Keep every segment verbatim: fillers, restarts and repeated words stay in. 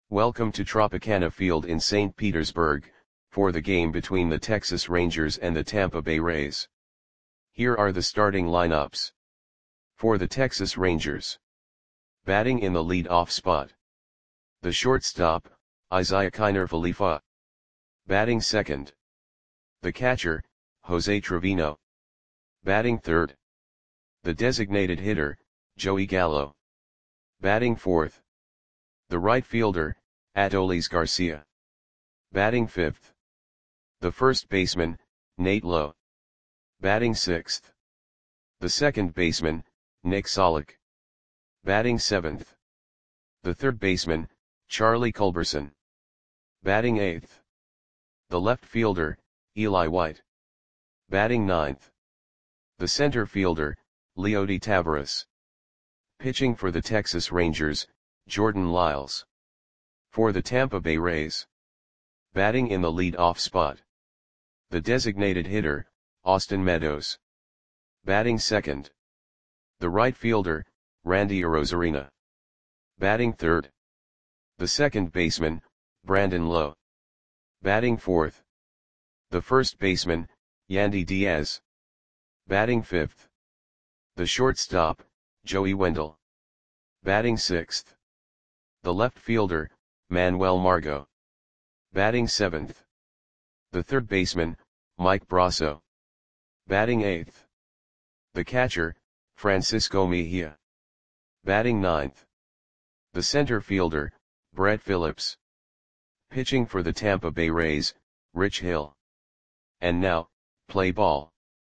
Welcome to Tropicana Field in Saint Petersburg, for the game between the Texas Rangers and the Tampa Bay Rays. Here are the starting lineups. For the Texas Rangers. Batting in the lead-off spot. The shortstop, Isiah Kiner Falefa. Batting second. The catcher, Jose Trevino. Batting third. The designated hitter, Joey Gallo. Batting fourth. The right fielder, Adolis Garcia. Batting fifth. The first baseman, Nate Lowe. Batting sixth. The second baseman, Nick Solak. Batting seventh. The third baseman, Charlie Culberson. Batting eighth. The left fielder, Eli White. Batting ninth. The center fielder, Leody Taveras. Pitching for the Texas Rangers, Jordan Lyles. For the Tampa Bay Rays. Batting in the lead-off spot. The designated hitter, Austin Meadows. Batting second. The right fielder, Randy Arozarena. Batting third. The second baseman, Brandon Lowe. Batting fourth. The first baseman, Yandy Diaz. Batting fifth. The shortstop, Joey Wendle. Batting sixth. The left fielder, Manuel Margot. Batting seventh. The third baseman, Mike Brasso. Batting eighth. The catcher, Francisco Mejia. Batting ninth. The center fielder, Brett Phillips. Pitching for the Tampa Bay Rays, Rich Hill. And now, play ball.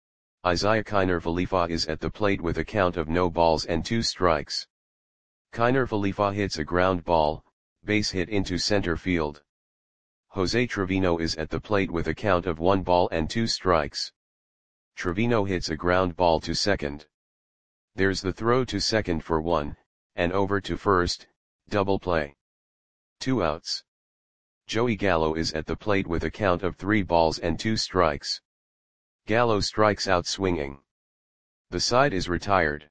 Isiah Kiner Falefa is at the plate with a count of no balls and two strikes. Kiner Falefa hits a ground ball, base hit into center field. Jose Trevino is at the plate with a count of one ball and two strikes. Trevino hits a ground ball to second. There's the throw to second for one, and over to first, double play. Two outs. Joey Gallo is at the plate with a count of three balls and two strikes. Gallo strikes out swinging. The side is retired.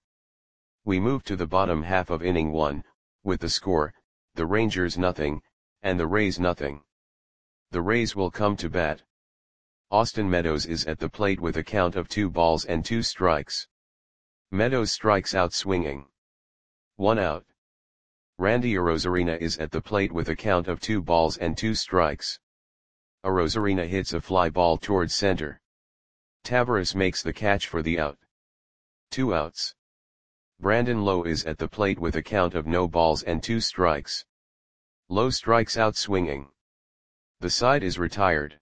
We move to the bottom half of inning one, with the score, the Rangers nothing, and the Rays nothing. The Rays will come to bat. Austin Meadows is at the plate with a count of two balls and two strikes. Meadows strikes out swinging. One out. Randy Arozarena is at the plate with a count of two balls and two strikes. Arozarena hits a fly ball towards center. Taveras makes the catch for the out. Two outs. Brandon Lowe is at the plate with a count of no balls and two strikes. Lowe strikes out swinging. The side is retired.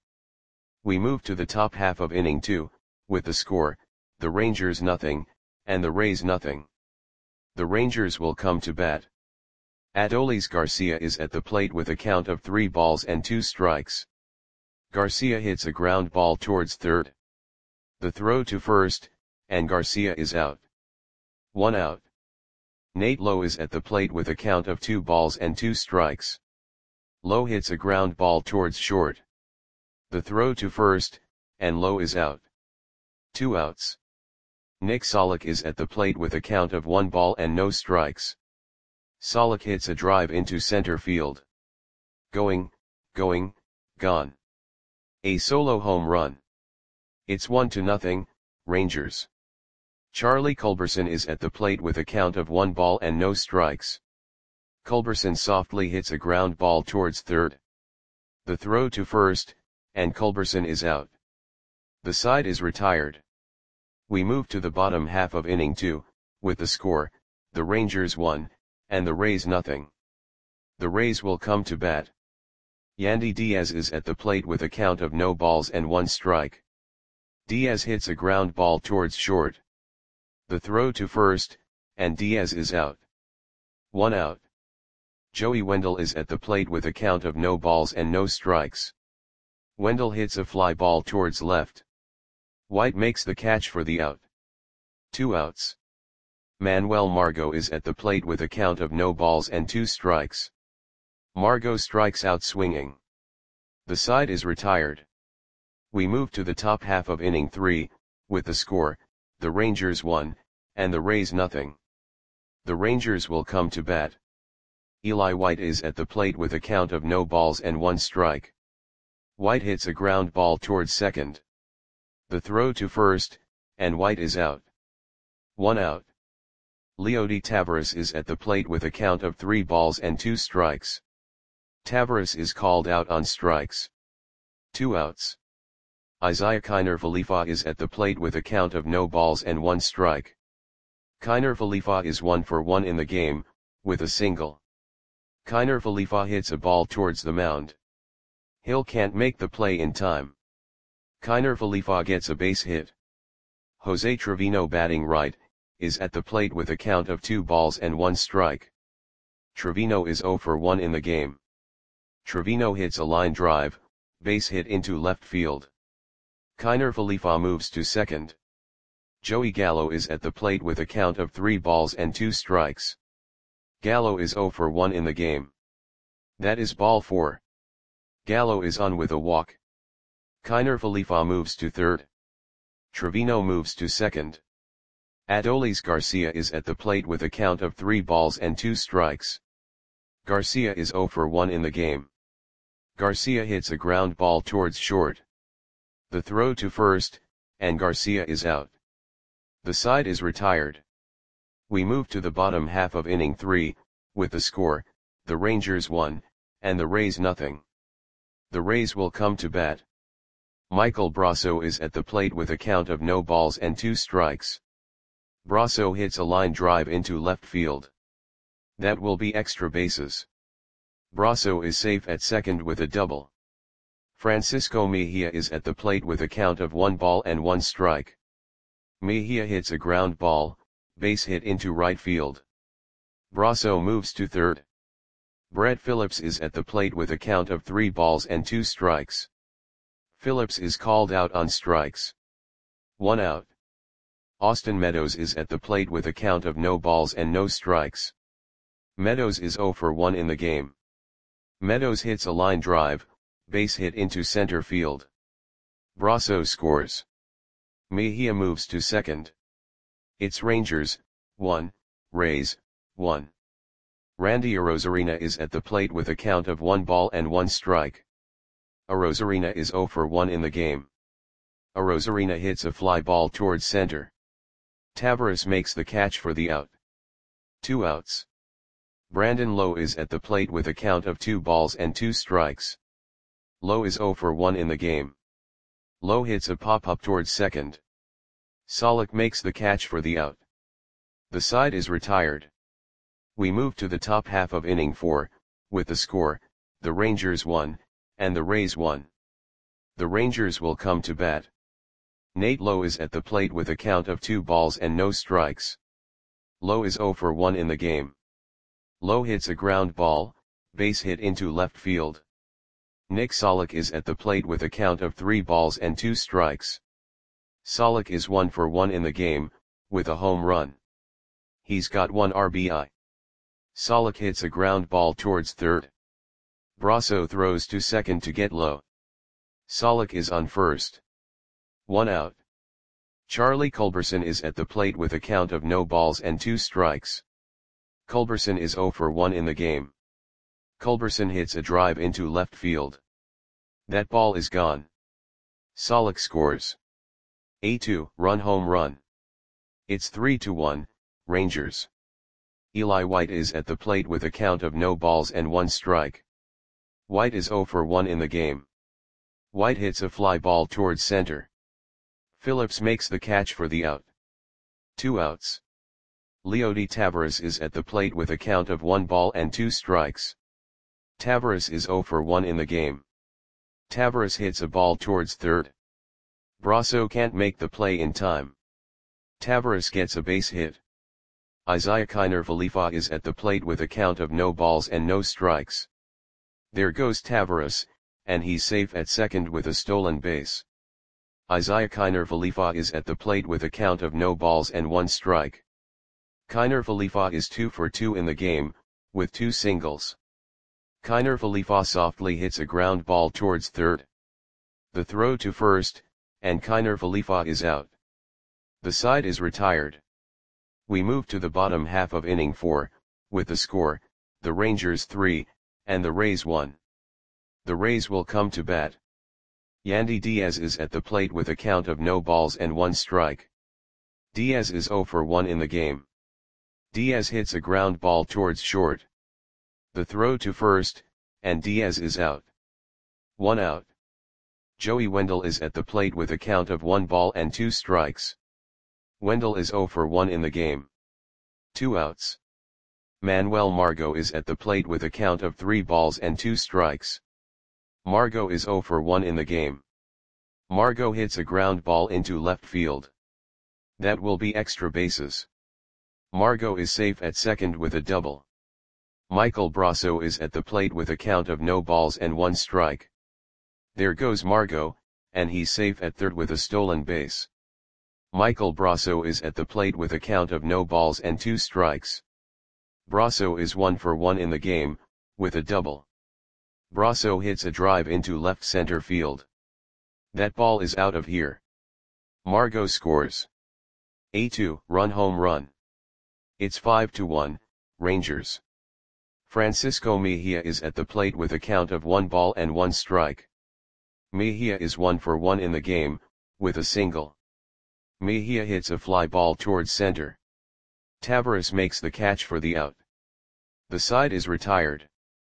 We move to the top half of inning two, with the score, the Rangers nothing, and the Rays nothing. The Rangers will come to bat. Adolis Garcia is at the plate with a count of three balls and two strikes. Garcia hits a ground ball towards third. The throw to first, and Garcia is out. One out. Nate Lowe is at the plate with a count of two balls and two strikes. Lowe hits a ground ball towards short. The throw to first, and Lowe is out. Two outs. Nick Solak is at the plate with a count of one ball and no strikes. Solak hits a drive into center field. Going, going, gone. A solo home run. It's one to nothing, Rangers. Charlie Culberson is at the plate with a count of one ball and no strikes. Culberson softly hits a ground ball towards third. The throw to first, and Culberson is out. The side is retired. We move to the bottom half of inning two, with the score, the Rangers one, and the Rays nothing. The Rays will come to bat. Yandy Diaz is at the plate with a count of no balls and one strike. Diaz hits a ground ball towards short. The throw to first, and Diaz is out. One out. Joey Wendle is at the plate with a count of no balls and no strikes. Wendle hits a fly ball towards left. White makes the catch for the out. Two outs. Manuel Margot is at the plate with a count of no balls and two strikes. Margot strikes out swinging. The side is retired. We move to the top half of inning three, with the score, the Rangers one, and the Rays nothing. The Rangers will come to bat. Eli White is at the plate with a count of no balls and one strike. White hits a ground ball towards second. The throw to first, and White is out. One out. Leody Taveras is at the plate with a count of three balls and two strikes. Taveras is called out on strikes. Two outs. Isiah Kiner Falefa is at the plate with a count of no balls and one strike. Kiner Falefa is one for one in the game, with a single. Kiner Falefa hits a ball towards the mound. Hill can't make the play in time. Kiner Falefa gets a base hit. Jose Trevino, batting right, is at the plate with a count of two balls and one strike. Trevino is zero for one in the game. Trevino hits a line drive, base hit into left field. Kiner Falefa moves to second. Joey Gallo is at the plate with a count of three balls and two strikes. Gallo is zero for one in the game. That is ball four. Gallo is on with a walk. Kiner Falefa moves to third. Trevino moves to second. Adolis Garcia is at the plate with a count of three balls and two strikes. Garcia is zero for one in the game. Garcia hits a ground ball towards short. The throw to first, and Garcia is out. The side is retired. We move to the bottom half of inning three, with the score, the Rangers one, and the Rays nothing. The Rays will come to bat. Michael Brasso is at the plate with a count of no balls and two strikes. Brasso hits a line drive into left field. That will be extra bases. Brasso is safe at second with a double. Francisco Mejia is at the plate with a count of one ball and one strike. Mejia hits a ground ball, base hit into right field. Brasso moves to third. Brett Phillips is at the plate with a count of three balls and two strikes. Phillips is called out on strikes. One out. Austin Meadows is at the plate with a count of no balls and no strikes. Meadows is zero for one in the game. Meadows hits a line drive, base hit into center field. Brasso scores. Mejia moves to second. It's Rangers, one, Rays, one. Randy Arozarena is at the plate with a count of one ball and one strike. Arozarena is zero for one in the game. Arozarena hits a fly ball towards center. Taveras makes the catch for the out. Two outs. Brandon Lowe is at the plate with a count of two balls and two strikes. Lowe is zero for one in the game. Lowe hits a pop-up towards second. Solak makes the catch for the out. The side is retired. We move to the top half of inning four, with the score, the Rangers one, and the Rays one. The Rangers will come to bat. Nate Lowe is at the plate with a count of two balls and no strikes. Lowe is zero for one in the game. Lowe hits a ground ball, base hit into left field. Nick Solak is at the plate with a count of three balls and two strikes. Solak is one for one in the game, with a home run. He's got one R B I. Solak hits a ground ball towards third. Brasso throws to second to get Lowe. Solak is on first. One out. Charlie Culberson is at the plate with a count of no balls and two strikes. Culberson is zero for one in the game. Culberson hits a drive into left field. That ball is gone. Solak scores. A two run home run. It's three to one, Rangers. Eli White is at the plate with a count of no balls and one strike. White is zero for one in the game. White hits a fly ball towards center. Phillips makes the catch for the out. Two outs. Leody Taveras is at the plate with a count of one ball and two strikes. Taveras is zero for one in the game. Taveras hits a ball towards third. Brasso can't make the play in time. Taveras gets a base hit. Isiah Kiner Falefa is at the plate with a count of no balls and no strikes. There goes Taveras, and he's safe at second with a stolen base. Isiah Kiner Falefa is at the plate with a count of no balls and one strike. Kiner Falefa is two for two in the game, with two singles. Kiner Falefa softly hits a ground ball towards third. The throw to first, and Kiner Falefa is out. The side is retired. We move to the bottom half of inning four, with the score, the Rangers three, and the Rays one. The Rays will come to bat. Yandy Diaz is at the plate with a count of no balls and one strike. Diaz is zero for one in the game. Diaz hits a ground ball towards short. The throw to first, and Diaz is out. One out. Joey Wendle is at the plate with a count of one ball and two strikes. Wendle is zero for one in the game. Two outs. Manuel Margot is at the plate with a count of three balls and two strikes. Margot is zero for one in the game. Margot hits a ground ball into left field. That will be extra bases. Margot is safe at second with a double. Michael Brasso is at the plate with a count of no balls and one strike. There goes Margot, and he's safe at third with a stolen base. Michael Brasso is at the plate with a count of no balls and two strikes. Brasso is one for one in the game, with a double. Brasso hits a drive into left center field. That ball is out of here. Margot scores a two-run home run. It's five to one, Rangers. Francisco Mejia is at the plate with a count of one ball and one strike. Mejia is one for one in the game, with a single. Mejia hits a fly ball towards center. Tavares makes the catch for the out. The side is retired.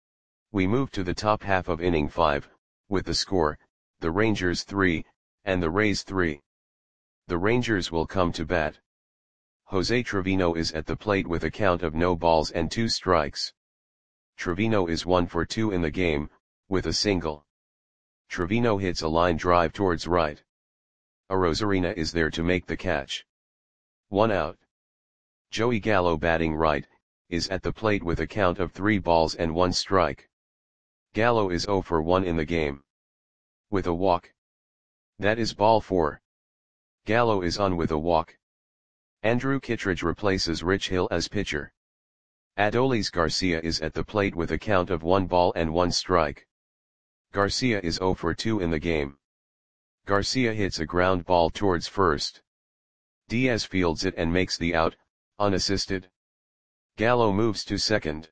We move to the top half of inning five, with the score, the Rangers three, and the Rays three. The Rangers will come to bat. Jose Trevino is at the plate with a count of no balls and two strikes. Trevino is one for two in the game, with a single. Trevino hits a line drive towards right. Arozarena is there to make the catch. One out. Joey Gallo, batting right, is at the plate with a count of three balls and one strike. Gallo is zero for one in the game. With a walk. That is ball four. Gallo is on with a walk. Andrew Kittredge replaces Rich Hill as pitcher. Adolis Garcia is at the plate with a count of one ball and one strike. Garcia is zero for two in the game. Garcia hits a ground ball towards first. Diaz fields it and makes the out, unassisted. Gallo moves to second.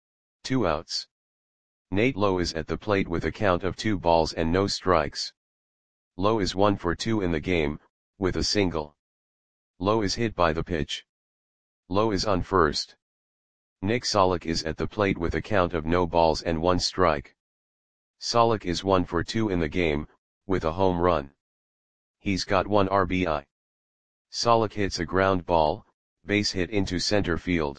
Two outs. Nate Lowe is at the plate with a count of two balls and no strikes. Lowe is one for two in the game, with a single. Lowe is hit by the pitch. Lowe is on first. Nick Solak is at the plate with a count of no balls and one strike. Solak is one for two in the game, with a home run. He's got one R B I. Solak hits a ground ball, base hit into center field.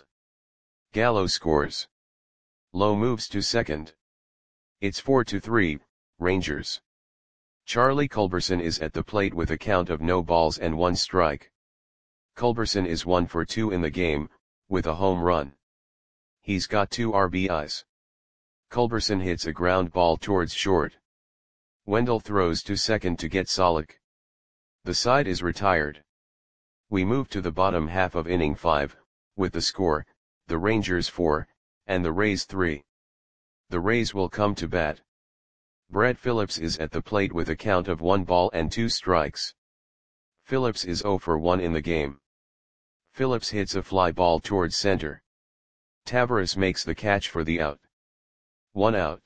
Gallo scores. Lowe moves to second. It's four to three, Rangers. Charlie Culberson is at the plate with a count of no balls and one strike. Culberson is one for two in the game, with a home run. He's got two R B Is. Culberson hits a ground ball towards short. Wendle throws to second to get Solak. The side is retired. We move to the bottom half of inning five, with the score, the Rangers four, and the Rays three. The Rays will come to bat. Brad Phillips is at the plate with a count of one ball and two strikes. Phillips is zero for one in the game. Phillips hits a fly ball towards center. Tavares makes the catch for the out. One out.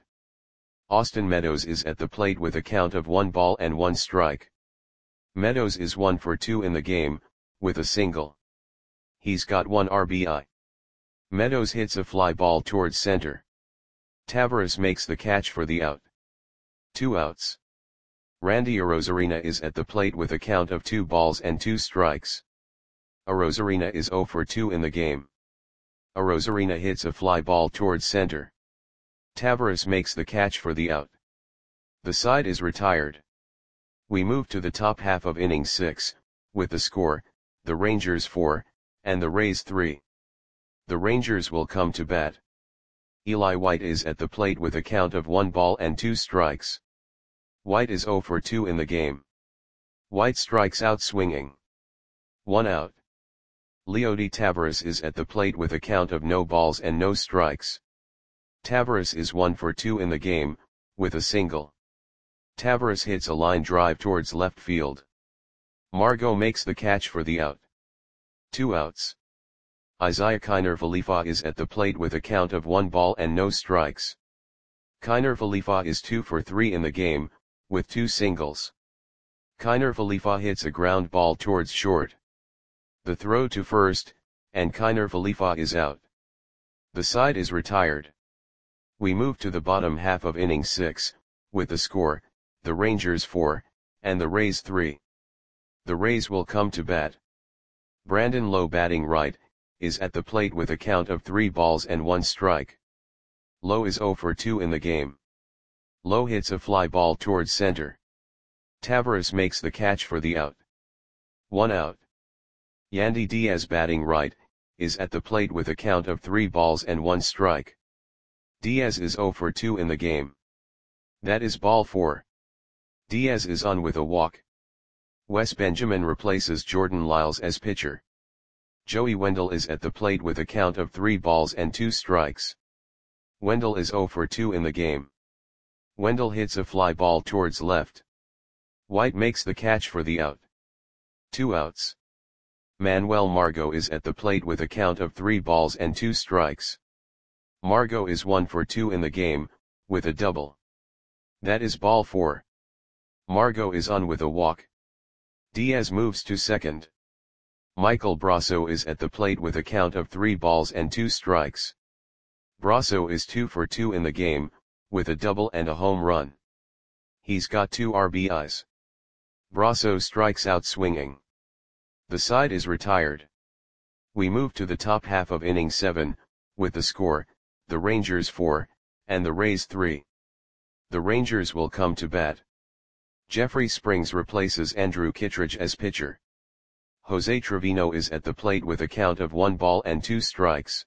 Austin Meadows is at the plate with a count of one ball and one strike. Meadows is one for two in the game, with a single. He's got one R B I. Meadows hits a fly ball towards center. Tavares makes the catch for the out. Two outs. Randy Arozarena is at the plate with a count of two balls and two strikes. Arozarena is zero for two in the game. Arozarena hits a fly ball towards center. Tavares makes the catch for the out. The side is retired. We move to the top half of inning six, with the score, the Rangers four, and the Rays three. The Rangers will come to bat. Eli White is at the plate with a count of one ball and two strikes. White is zero for two in the game. White strikes out swinging. One out. Leody Taveras is at the plate with a count of no balls and no strikes. Taveras is one for two in the game, with a single. Taveras hits a line drive towards left field. Margot makes the catch for the out. Two outs. Isaiah Kiner Khalifa is at the plate with a count of one ball and no strikes. Kiner Khalifa is two for three in the game, with two singles. Kiner Khalifa hits a ground ball towards short. The throw to first, and Kiner Khalifa is out. The side is retired. We move to the bottom half of inning six, with the score, the Rangers four, and the Rays three. The Rays will come to bat. Brandon Lowe, batting right, is at the plate with a count of three balls and one strike. Lowe is zero for two in the game. Lowe hits a fly ball towards center. Taveras makes the catch for the out. One out. Yandy Diaz, batting right, is at the plate with a count of three balls and one strike. Diaz is zero for two in the game. That is ball four. Diaz is on with a walk. Wes Benjamin replaces Jordan Lyles as pitcher. Joey Wendell is at the plate with a count of three balls and two strikes. Wendell is zero for two in the game. Wendell hits a fly ball towards left. White makes the catch for the out. Two outs. Manuel Margot is at the plate with a count of three balls and two strikes. Margot is one for two in the game, with a double. That is ball four. Margot is on with a walk. Diaz moves to second. Michael Brasso is at the plate with a count of three balls and two strikes. Brasso is two for two in the game, with a double and a home run. He's got two R B Is. Brasso strikes out swinging. The side is retired. We move to the top half of inning seven, with the score, the Rangers four, and the Rays three. The Rangers will come to bat. Jeffrey Springs replaces Andrew Kittredge as pitcher. Jose Trevino is at the plate with a count of one ball and two strikes.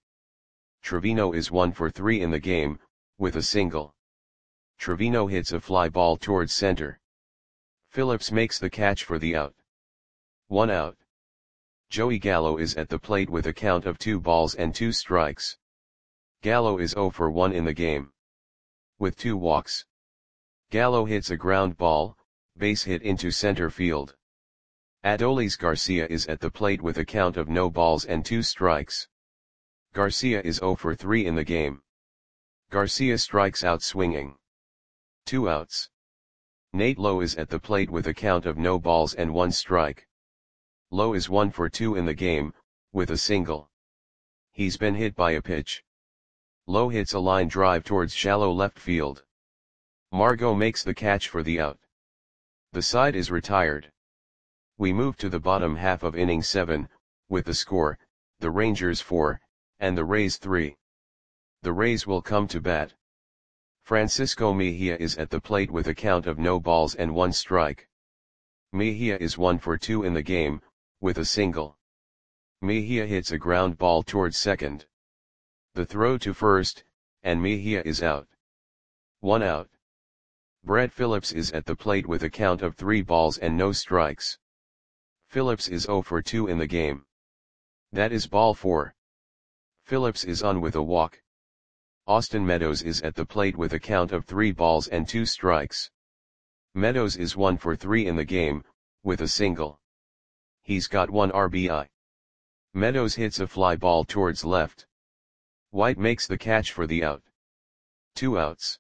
Trevino is one for three in the game, with a single. Trevino hits a fly ball towards center. Phillips makes the catch for the out. One out. Joey Gallo is at the plate with a count of two balls and two strikes. Gallo is zero for one in the game. With two walks. Gallo hits a ground ball, base hit into center field. Adolis Garcia is at the plate with a count of no balls and two strikes. Garcia is zero for three in the game. Garcia strikes out swinging. Two outs. Nate Lowe is at the plate with a count of no balls and one strike. Lowe is one for two in the game, with a single. He's been hit by a pitch. Lowe hits a line drive towards shallow left field. Margot makes the catch for the out. The side is retired. We move to the bottom half of inning seven, with the score, the Rangers four, and the Rays three. The Rays will come to bat. Francisco Mejia is at the plate with a count of no balls and one strike. Mejia is one for two in the game, with a single. Mejia hits a ground ball towards second. The throw to first, and Mejia is out. One out. Brett Phillips is at the plate with a count of three balls and no strikes. Phillips is zero for two in the game. That is ball four. Phillips is on with a walk. Austin Meadows is at the plate with a count of three balls and two strikes. Meadows is one for three in the game, with a single. He's got one R B I. Meadows hits a fly ball towards left. White makes the catch for the out. Two outs.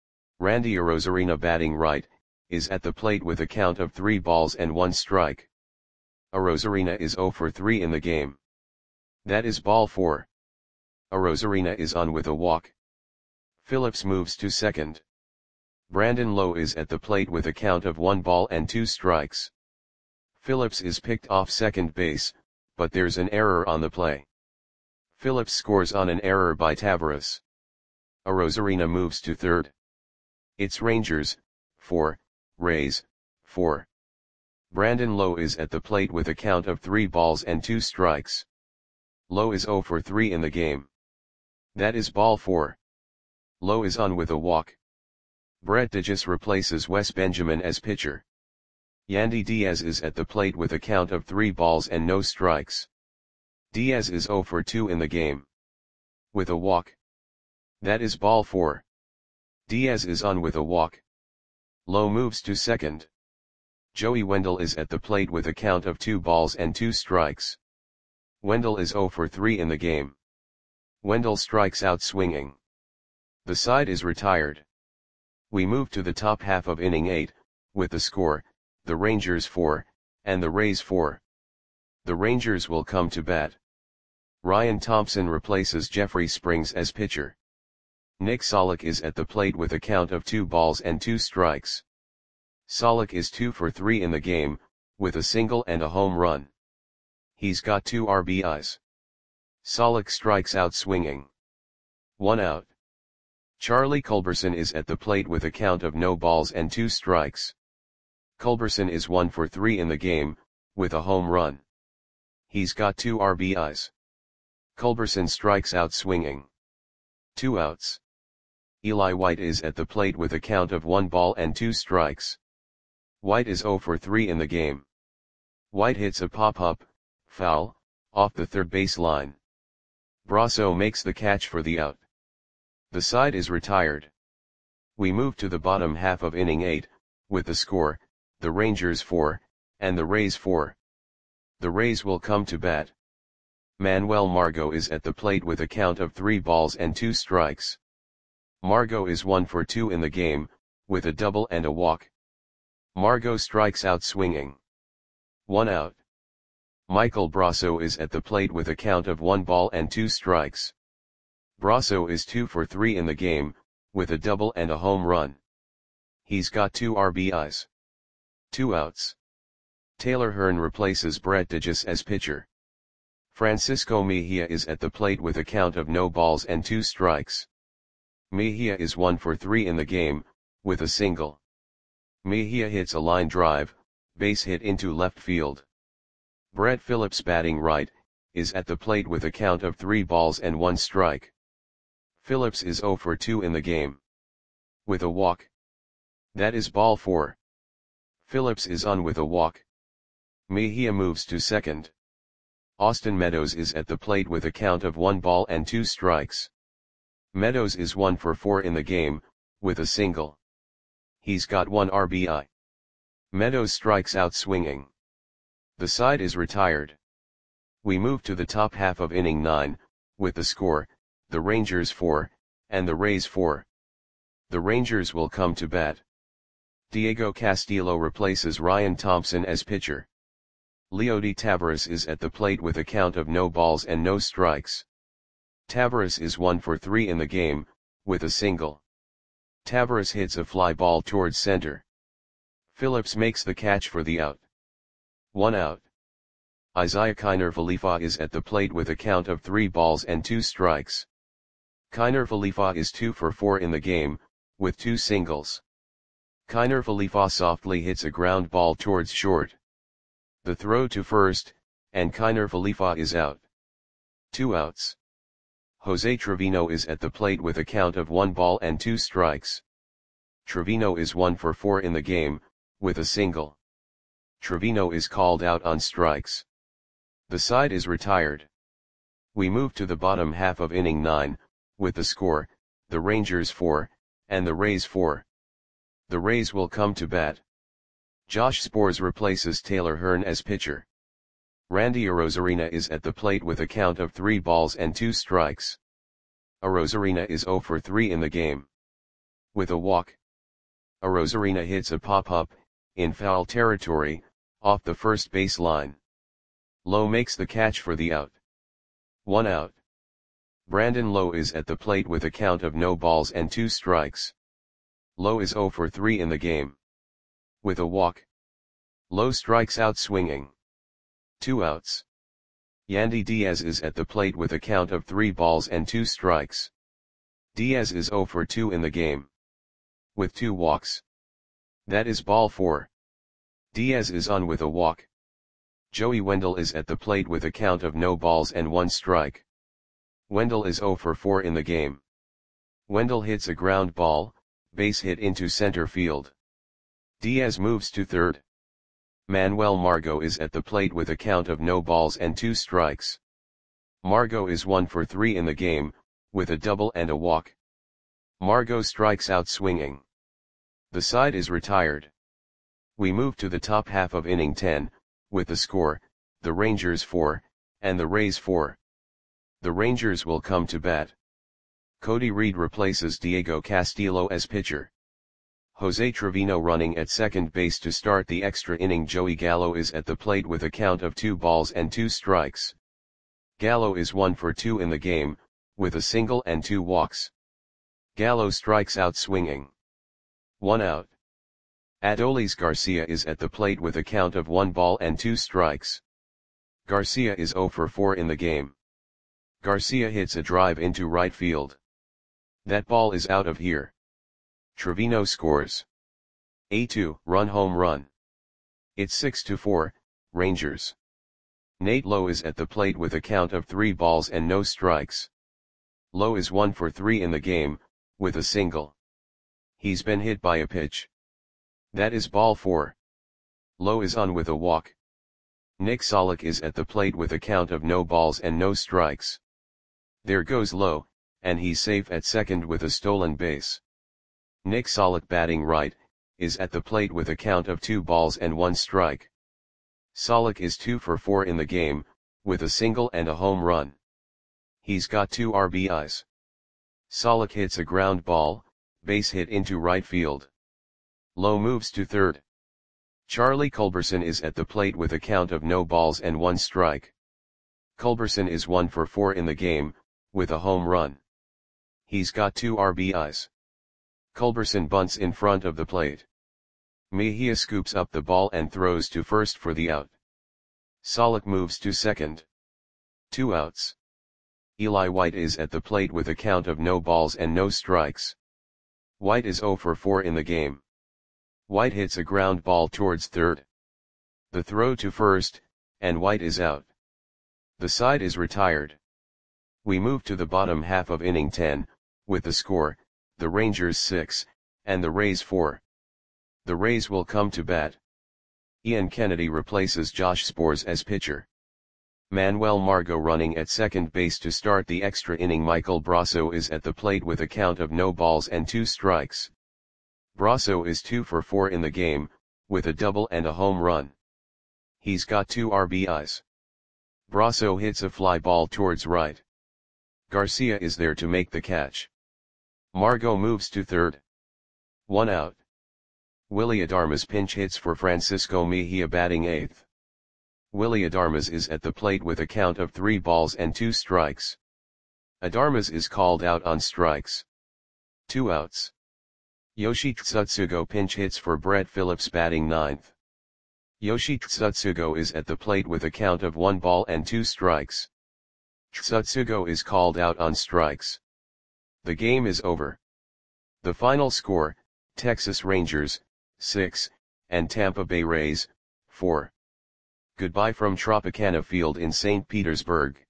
Randy Arozarena, batting right, is at the plate with a count of three balls and one strike. Arozarena is zero for three in the game. That is ball four. Arozarena is on with a walk. Phillips moves to second. Brandon Lowe is at the plate with a count of one ball and two strikes. Phillips is picked off second base, but there's an error on the play. Phillips scores on an error by Taveras. Arozarena moves to third. It's Rangers, four, Rays, four. Brandon Lowe is at the plate with a count of three balls and two strikes. Lowe is zero for three in the game. That is ball four. Lowe is on with a walk. Brett Digis replaces Wes Benjamin as pitcher. Yandy Diaz is at the plate with a count of three balls and no strikes. Diaz is zero for two in the game. With a walk. That is ball four. Diaz is on with a walk. Lowe moves to second. Joey Wendell is at the plate with a count of two balls and two strikes. Wendell is zero for three in the game. Wendell strikes out swinging. The side is retired. We move to the top half of inning eight, with the score, the Rangers four, and the Rays four. The Rangers will come to bat. Ryan Thompson replaces Jeffrey Springs as pitcher. Nick Solak is at the plate with a count of two balls and two strikes. Solak is two for three in the game, with a single and a home run. He's got two R B Is. Solak strikes out swinging. One out. Charlie Culberson is at the plate with a count of no balls and two strikes. Culberson is one for three in the game, with a home run. He's got two R B Is. Culberson strikes out swinging. Two outs. Eli White is at the plate with a count of one ball and two strikes. White is zero for three in the game. White hits a pop-up, foul, off the third base line. Brasso makes the catch for the out. The side is retired. We move to the bottom half of inning eight, with the score, the Rangers four, and the Rays four. The Rays will come to bat. Manuel Margot is at the plate with a count of three balls and two strikes. Margot is one for two in the game, with a double and a walk. Margot strikes out swinging. One out. Michael Brasso is at the plate with a count of one ball and two strikes. Brasso is two for three in the game, with a double and a home run. He's got two R B Is. Two outs. Taylor Hearn replaces Brett Digis as pitcher. Francisco Mejia is at the plate with a count of no balls and two strikes. Mejia is one for three in the game, with a single. Mejia hits a line drive, base hit into left field. Brett Phillips, batting right, is at the plate with a count of three balls and one strike. Phillips is zero for two in the game. With a walk. That is ball four. Phillips is on with a walk. Mejia moves to second. Austin Meadows is at the plate with a count of one ball and two strikes. Meadows is one for four in the game, with a single. He's got one R B I. Meadows strikes out swinging. The side is retired. We move to the top half of inning nine, with the score, the Rangers four, and the Rays four. The Rangers will come to bat. Diego Castillo replaces Ryan Thompson as pitcher. Leody Taveras is at the plate with a count of no balls and no strikes. Taveras is one for three in the game, with a single. Taveras hits a fly ball towards center. Phillips makes the catch for the out. One out. Isaiah Kiner Falefa is at the plate with a count of three balls and two strikes. Kiner Falefa is two for four in the game, with two singles. Kiner Falefa softly hits a ground ball towards short. The throw to first, and Kiner Falefa is out. Two outs. Jose Trevino is at the plate with a count of one ball and two strikes. Trevino is one for four in the game, with a single. Trevino is called out on strikes. The side is retired. We move to the bottom half of inning nine, with the score, the Rangers four, and the Rays four. The Rays will come to bat. Josh Sborz replaces Taylor Hearn as pitcher. Randy Arozarena is at the plate with a count of three balls and two strikes. Arozarena is zero for three in the game. With a walk. Arozarena hits a pop-up, in foul territory, off the first base line. Lowe makes the catch for the out. One out. Brandon Lowe is at the plate with a count of no balls and two strikes. Lowe is zero for three in the game. With a walk. Lowe strikes out swinging. Two outs. Yandy Diaz is at the plate with a count of three balls and two strikes. Diaz is zero for two in the game. With two walks. That is ball four. Diaz is on with a walk. Joey Wendell is at the plate with a count of no balls and one strike. Wendell is zero for four in the game. Wendell hits a ground ball, base hit into center field. Diaz moves to third. Manuel Margot is at the plate with a count of no balls and two strikes. Margot is one for three in the game, with a double and a walk. Margot strikes out swinging. The side is retired. We move to the top half of inning ten, with the score, the Rangers four, and the Rays four. The Rangers will come to bat. Cody Reed replaces Diego Castillo as pitcher. Jose Trevino running at second base to start the extra inning. Joey Gallo is at the plate with a count of two balls and two strikes. Gallo is one for two in the game, with a single and two walks. Gallo strikes out swinging. One out. Adolis Garcia is at the plate with a count of one ball and two strikes. Garcia is zero for four in the game. Garcia hits a drive into right field. That ball is out of here. Trevino scores a two-run home run. It's six to four, Rangers. Nate Lowe is at the plate with a count of three balls and no strikes. Lowe is one for three in the game, with a single. He's been hit by a pitch. That is ball four. Lowe is on with a walk. Nick Solak is at the plate with a count of no balls and no strikes. There goes Lowe, and he's safe at second with a stolen base. Nick Solak, batting right, is at the plate with a count of two balls and one strike. Solak is two for four in the game, with a single and a home run. He's got two R B Is. Solak hits a ground ball, base hit into right field. Lowe moves to third. Charlie Culberson is at the plate with a count of no balls and one strike. Culberson is one for four in the game, with a home run. He's got two R B Is. Culberson bunts in front of the plate. Mejia scoops up the ball and throws to first for the out. Solak moves to second. Two outs. Eli White is at the plate with a count of no balls and no strikes. White is zero for four in the game. White hits a ground ball towards third. The throw to first, and White is out. The side is retired. We move to the bottom half of inning ten, with the score, the Rangers six, and the Rays four. The Rays will come to bat. Ian Kennedy replaces Josh Sborz as pitcher. Manuel Margot running at second base to start the extra inning. Michael Brasso is at the plate with a count of no balls and two strikes. Brasso is two for four in the game, with a double and a home run. He's got two R B Is. Brasso hits a fly ball towards right. Garcia is there to make the catch. Margot moves to third. One out. Willy Adames pinch hits for Francisco Mejia, batting eighth. Willy Adames is at the plate with a count of three balls and two strikes. Adames is called out on strikes. Two outs. Yoshi Tsutsugo pinch hits for Brett Phillips, batting ninth. Yoshi Tsutsugo is at the plate with a count of one ball and two strikes. Tsutsugo is called out on strikes. The game is over. The final score, Texas Rangers, six, and Tampa Bay Rays, four. Goodbye from Tropicana Field in Saint Petersburg.